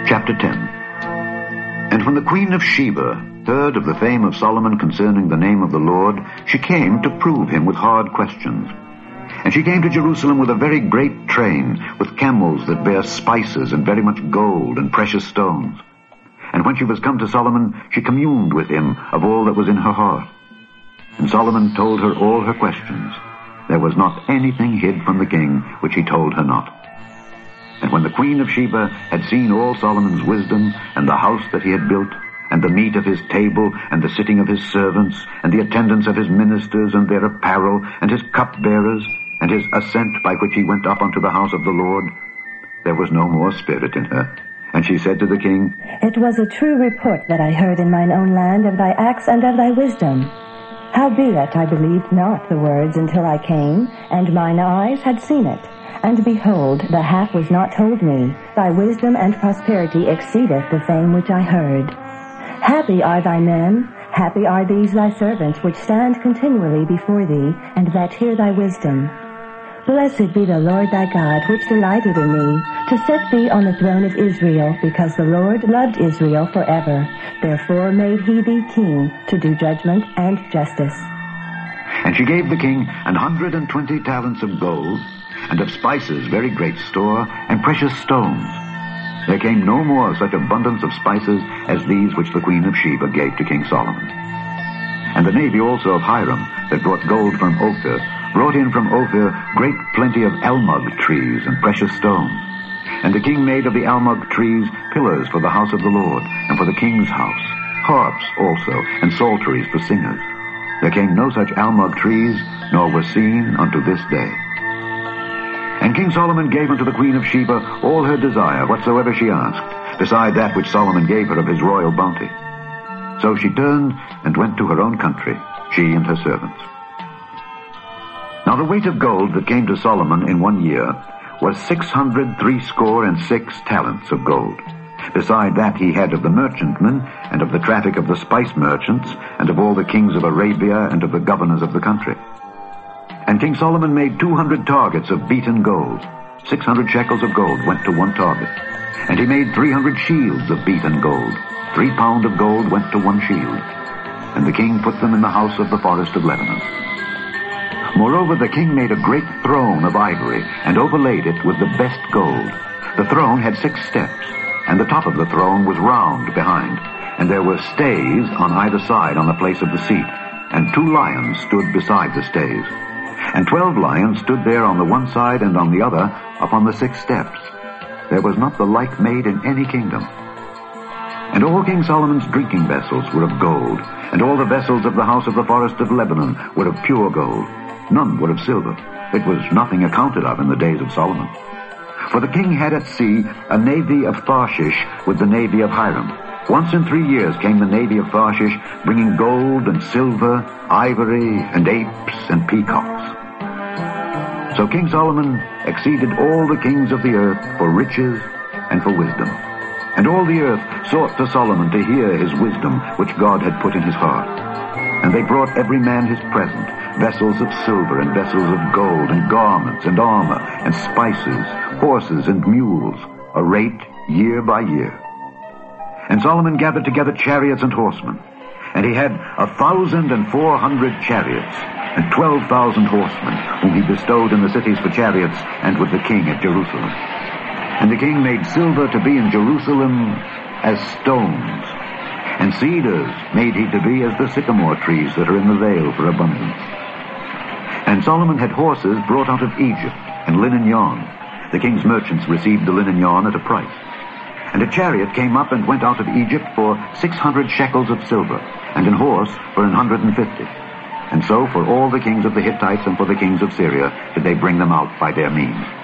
Chapter 10. And when the queen of Sheba heard of the fame of Solomon concerning the name of the Lord, she came to prove him with hard questions. And she came to Jerusalem with a very great train, with camels that bear spices and very much gold and precious stones. And when she was come to Solomon, she communed with him of all that was in her heart. And Solomon told her all her questions. There was not anything hid from the king which he told her not. And when the queen of Sheba had seen all Solomon's wisdom, and the house that he had built, and the meat of his table, and the sitting of his servants, and the attendance of his ministers, and their apparel, and his cupbearers, and his ascent by which he went up unto the house of the Lord, there was no more spirit in her. And she said to the king, It was a true report that I heard in mine own land of thy acts and of thy wisdom. Howbeit I believed not the words until I came, and mine eyes had seen it. And behold, the half was not told me. Thy wisdom and prosperity exceedeth the fame which I heard. Happy are thy men, happy are these thy servants, which stand continually before thee, and that hear thy wisdom. Blessed be the Lord thy God, which delighted in thee, to set thee on the throne of Israel, because the Lord loved Israel forever. Therefore made he thee king, to do judgment and justice. And she gave the king 120 talents of gold, and of spices very great store, and precious stones. There came no more such abundance of spices as these which the queen of Sheba gave to King Solomon. And the navy also of Hiram, that brought gold from Ophir, brought in from Ophir great plenty of almug trees and precious stones. And the king made of the almug trees pillars for the house of the Lord, and for the king's house, harps also, and psalteries for singers. There came no such almug trees, nor were seen unto this day. And King Solomon gave unto the queen of Sheba all her desire, whatsoever she asked, beside that which Solomon gave her of his royal bounty. So she turned and went to her own country, she and her servants. Now the weight of gold that came to Solomon in 1 year was 666 talents of gold. Beside that he had of the merchantmen, and of the traffic of the spice merchants, and of all the kings of Arabia, and of the governors of the country. And King Solomon made 200 targets of beaten gold. 600 shekels of gold went to one target. And he made 300 shields of beaten gold. 3 pound of gold went to one shield. And the king put them in the house of the forest of Lebanon. Moreover, the king made a great throne of ivory, and overlaid it with the best gold. The throne had 6 steps, and the top of the throne was round behind, and there were stays on either side on the place of the seat, and 2 lions stood beside the stays. And 12 lions stood there on the one side and on the other upon the 6 steps. There was not the like made in any kingdom. And all King Solomon's drinking vessels were of gold, and all the vessels of the house of the forest of Lebanon were of pure gold. None were of silver. It was nothing accounted of in the days of Solomon. For the king had at sea a navy of Tarshish with the navy of Hiram. Once in 3 years came the navy of Tarshish, bringing gold and silver, ivory and apes and peacocks. So King Solomon exceeded all the kings of the earth for riches and for wisdom. And all the earth sought to Solomon to hear his wisdom which God had put in his heart. And they brought every man his present, vessels of silver and vessels of gold, and garments and armor, and spices, horses and mules, a rate year by year. And Solomon gathered together chariots and horsemen. And he had 1,400 chariots, and 12,000 horsemen, whom he bestowed in the cities for chariots, and with the king at Jerusalem. And the king made silver to be in Jerusalem as stones, and cedars made he to be as the sycamore trees that are in the vale for abundance. And Solomon had horses brought out of Egypt, and linen yarn. The king's merchants received the linen yarn at a price. And a chariot came up and went out of Egypt for 600 shekels of silver, and an horse for 150. And so for all the kings of the Hittites and for the kings of Syria did they bring them out by their means.